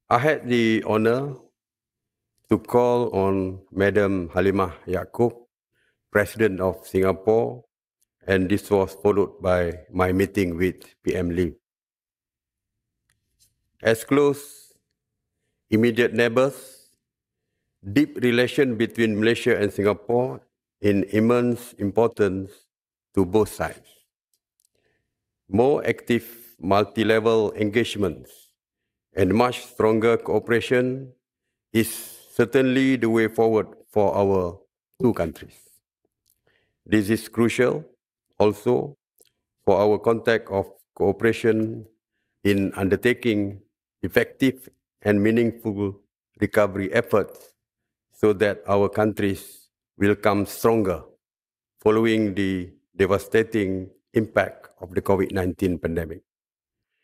I had the honor to call on Madam Halimah Yacob, President of Singapore, and this was followed by my meeting with PM Lee. As close immediate neighbors, deep relation between Malaysia and Singapore in immense importance to both sides. More active multi-level engagements and much stronger cooperation is certainly the way forward for our two countries. This is crucial also for our contact of cooperation in undertaking effective and meaningful recovery efforts so that our countries will come stronger following the devastating impact of the COVID-19 pandemic.